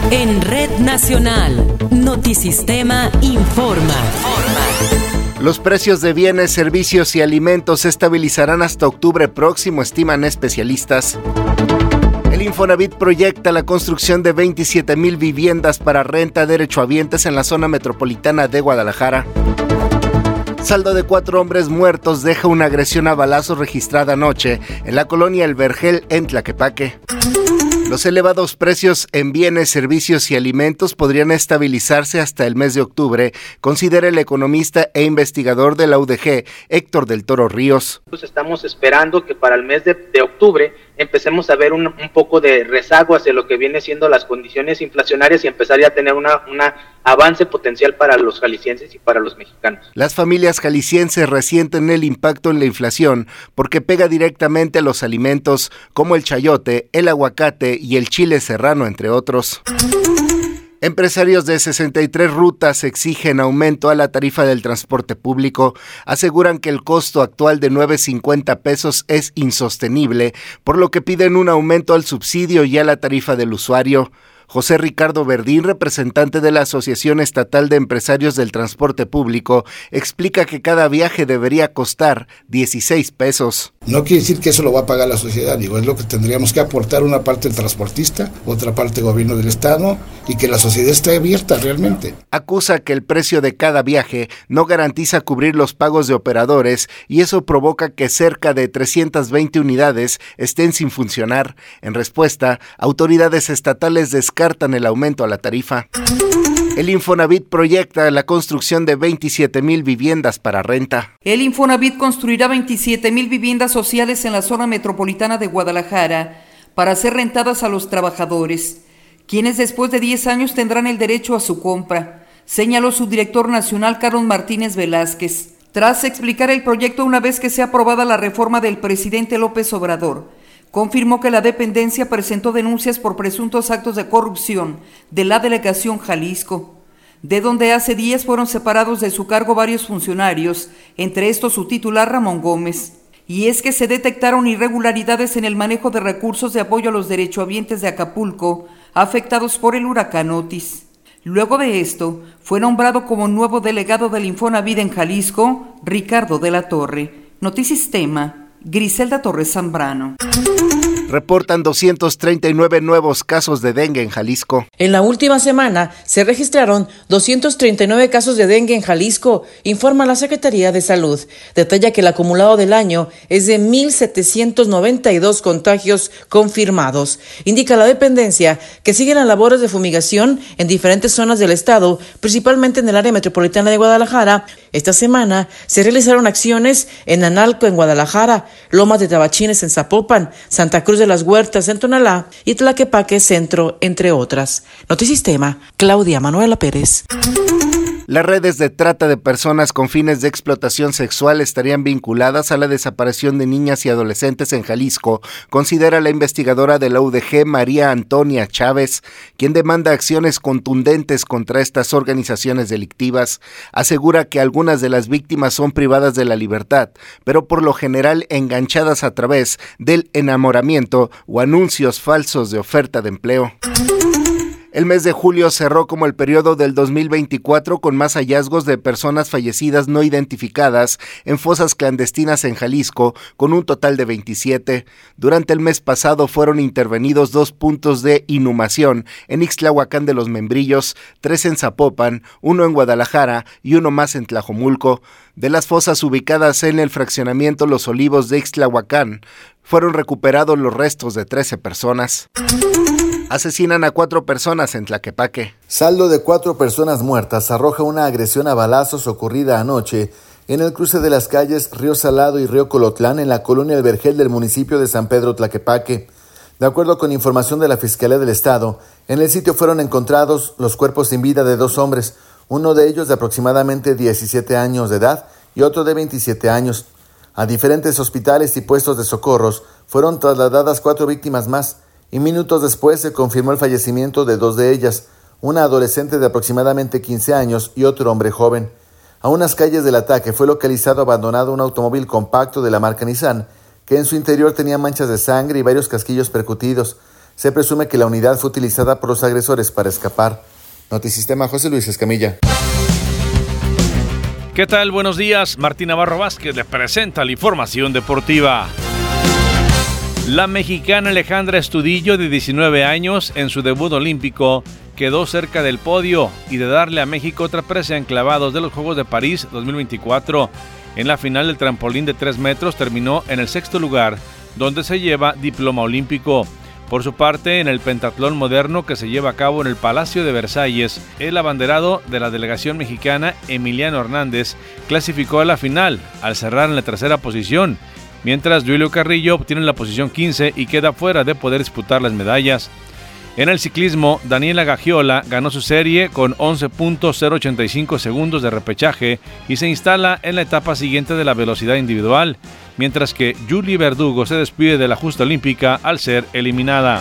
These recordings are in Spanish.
En Red Nacional, Notisistema informa. Los precios de bienes, servicios y alimentos se estabilizarán hasta octubre próximo, estiman especialistas. El Infonavit proyecta la construcción de 27,000 viviendas para renta derechohabientes en la zona metropolitana de Guadalajara. Saldo de 4 hombres muertos deja una agresión a balazos registrada anoche en la colonia El Vergel en Tlaquepaque. Los elevados precios en bienes, servicios y alimentos podrían estabilizarse hasta el mes de octubre, considera el economista e investigador de la UDG, Héctor del Toro Ríos. Pues estamos esperando que para el mes de octubre empecemos a ver un poco de rezago hacia lo que viene siendo las condiciones inflacionarias y empezar ya a tener un avance potencial para los jaliscienses y para los mexicanos. Las familias jaliscienses resienten el impacto en la inflación porque pega directamente a los alimentos como el chayote, el aguacate y el chile serrano, entre otros. Empresarios de 63 rutas exigen aumento a la tarifa del transporte público. Aseguran que el costo actual de 9.50 pesos es insostenible, por lo que piden un aumento al subsidio y a la tarifa del usuario. José Ricardo Verdín, representante de la Asociación Estatal de Empresarios del Transporte Público, explica que cada viaje debería costar 16 pesos. No quiere decir que eso lo va a pagar la sociedad, es lo que tendríamos que aportar una parte el transportista, otra parte el gobierno del estado y que la sociedad esté abierta realmente. Acusa que el precio de cada viaje no garantiza cubrir los pagos de operadores y eso provoca que cerca de 320 unidades estén sin funcionar. En respuesta, autoridades estatales descartan el aumento a la tarifa. El Infonavit proyecta la construcción de 27,000 viviendas para renta. El Infonavit construirá 27,000 viviendas sociales en la zona metropolitana de Guadalajara para ser rentadas a los trabajadores, quienes después de 10 años tendrán el derecho a su compra, señaló su director nacional Carlos Martínez Velázquez. Tras explicar el proyecto una vez que sea aprobada la reforma del presidente López Obrador, confirmó que la dependencia presentó denuncias por presuntos actos de corrupción de la delegación Jalisco, de donde hace días fueron separados de su cargo varios funcionarios, entre estos su titular Ramón Gómez. Y es que se detectaron irregularidades en el manejo de recursos de apoyo a los derechohabientes de Acapulco, afectados por el huracán Otis. Luego de esto, fue nombrado como nuevo delegado del Infonavit en Jalisco, Ricardo de la Torre. Notisistema, Griselda Torres Zambrano. Reportan 239 nuevos casos de dengue en Jalisco. En la última semana se registraron 239 casos de dengue en Jalisco, informa la Secretaría de Salud. Detalla que el acumulado del año es de 1,792 contagios confirmados. Indica la dependencia que siguen las labores de fumigación en diferentes zonas del estado, principalmente en el área metropolitana de Guadalajara. Esta semana se realizaron acciones en Analco, en Guadalajara, Lomas de Tabachines, en Zapopan, Santa Cruz de las Huertas, en Tonalá y Tlaquepaque Centro, entre otras. Notisistema, Claudia Manuela Pérez. Las redes de trata de personas con fines de explotación sexual estarían vinculadas a la desaparición de niñas y adolescentes en Jalisco, considera la investigadora de la UDG María Antonia Chávez, quien demanda acciones contundentes contra estas organizaciones delictivas. Asegura que algunas de las víctimas son privadas de la libertad, pero por lo general enganchadas a través del enamoramiento o anuncios falsos de oferta de empleo. El mes de julio cerró como el periodo del 2024 con más hallazgos de personas fallecidas no identificadas en fosas clandestinas en Jalisco, con un total de 27. Durante el mes pasado fueron intervenidos 2 puntos de inhumación en Ixtlahuacán de los Membrillos, 3 en Zapopan, 1 en Guadalajara y 1 más en Tlajomulco. De las fosas ubicadas en el fraccionamiento Los Olivos de Ixtlahuacán, fueron recuperados los restos de 13 personas. Asesinan a 4 personas en Tlaquepaque. Saldo de 4 personas muertas arroja una agresión a balazos ocurrida anoche en el cruce de las calles Río Salado y Río Colotlán en la colonia El Vergel del municipio de San Pedro Tlaquepaque. De acuerdo con información de la Fiscalía del Estado, en el sitio fueron encontrados los cuerpos sin vida de 2 hombres, uno de ellos de aproximadamente 17 años de edad y otro de 27 años. A diferentes hospitales y puestos de socorros fueron trasladadas 4 víctimas más, y minutos después se confirmó el fallecimiento de 2 de ellas, una adolescente de aproximadamente 15 años y otro hombre joven. A unas calles del ataque fue localizado abandonado un automóvil compacto de la marca Nissan, que en su interior tenía manchas de sangre y varios casquillos percutidos. Se presume que la unidad fue utilizada por los agresores para escapar. Notisistema, José Luis Escamilla. ¿Qué tal? Buenos días. Martín Navarro Vázquez le presenta la información deportiva. La mexicana Alejandra Estudillo, de 19 años, en su debut olímpico, quedó cerca del podio y de darle a México otra presea en clavados de los Juegos de París 2024. En la final del trampolín de 3 metros terminó en el 6º lugar, donde se lleva diploma olímpico. Por su parte, en el pentatlón moderno que se lleva a cabo en el Palacio de Versalles, el abanderado de la delegación mexicana, Emiliano Hernández, clasificó a la final al cerrar en la 3ª posición, mientras Julio Carrillo obtiene la posición 15 y queda fuera de poder disputar las medallas. En el ciclismo, Daniela Gagiola ganó su serie con 11.085 segundos de repechaje y se instala en la etapa siguiente de la velocidad individual, mientras que Julie Verdugo se despide de la justa olímpica al ser eliminada.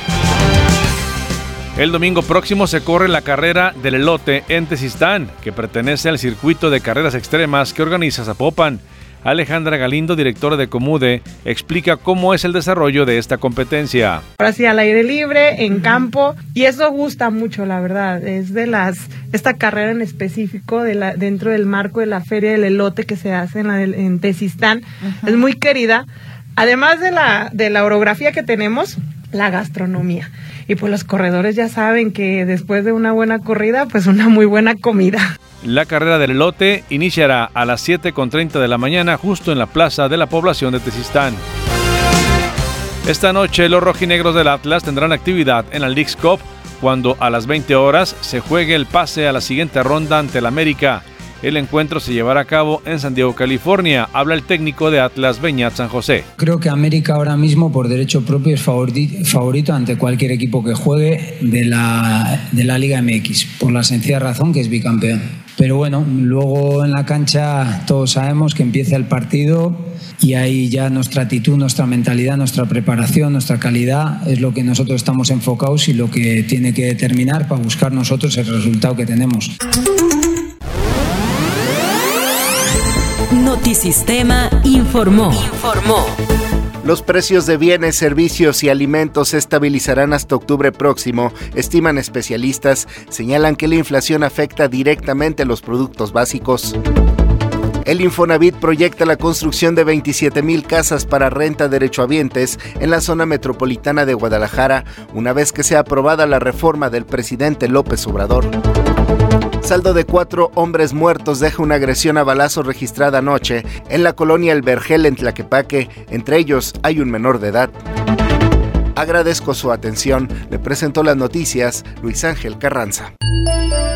El domingo próximo se corre la carrera del elote en Tezistán, que pertenece al circuito de carreras extremas que organiza Zapopan. Alejandra Galindo, directora de Comude, explica cómo es el desarrollo de esta competencia. Ahora sí, al aire libre, en campo, y eso gusta mucho, la verdad. Es de esta carrera en específico dentro del marco de la Feria del Elote que se hace en Tezistán. Uh-huh. Es muy querida. Además de la orografía que tenemos, la gastronomía. Y pues los corredores ya saben que después de una buena corrida, pues una muy buena comida. La carrera del elote iniciará a las 7:30 de la mañana justo en la plaza de la población de Tezistán. Esta noche los rojinegros del Atlas tendrán actividad en la Leagues Cup cuando a las 20 horas se juegue el pase a la siguiente ronda ante el América. El encuentro se llevará a cabo en San Diego, California. Habla el técnico de Atlas, Beñat San José. Creo que América ahora mismo, por derecho propio, es favorito ante cualquier equipo que juegue de la Liga MX, por la sencilla razón que es bicampeón. Pero bueno, luego en la cancha todos sabemos que empieza el partido y ahí ya nuestra actitud, nuestra mentalidad, nuestra preparación, nuestra calidad es lo que nosotros estamos enfocados y lo que tiene que determinar para buscar nosotros el resultado que tenemos. Notisistema informó. Los precios de bienes, servicios y alimentos se estabilizarán hasta octubre próximo, estiman especialistas. Señalan que la inflación afecta directamente a los productos básicos. El Infonavit proyecta la construcción de 27,000 casas para renta derechohabientes en la zona metropolitana de Guadalajara, una vez que sea aprobada la reforma del presidente López Obrador. Saldo de 4 hombres muertos deja una agresión a balazos registrada anoche en la colonia El Vergel en Tlaquepaque. Entre ellos hay un menor de edad. Agradezco su atención. Le presentó las noticias Luis Ángel Carranza.